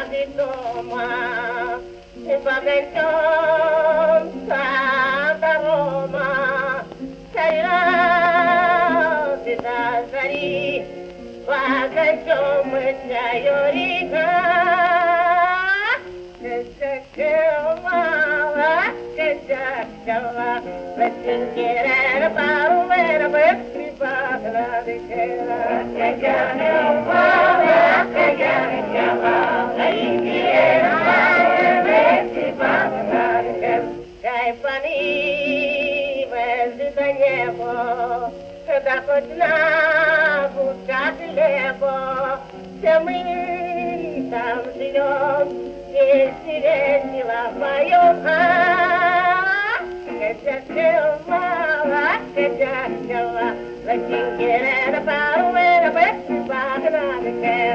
de toma, Vaventon da Roma, sairá de Nazari, Vaventon Machayoriga, Querer para o era bem privada de querer que já não fala que já não aí querer bem privada de querer cai pani mas de danheiro da cotina buscar de levo se tam senhor esse lá vai Quem quer para o era bem para nada quer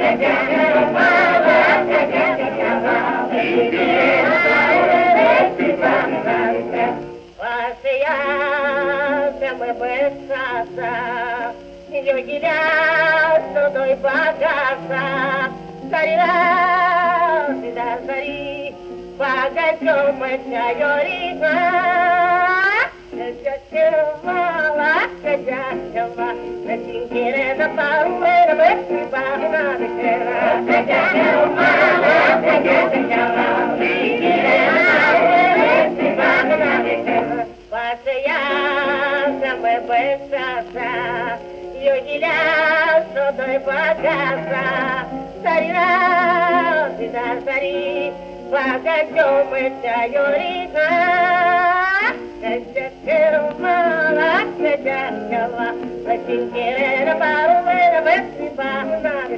passear também pensar eu dirá todo e bagaça sairá se dá sair paga como é Quem quer para o era bem para nada passear também pensar eu dirá só dói bagaça sairá se dá sair paga como é Quem quer para o era bem para nada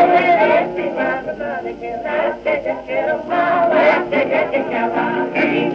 Quero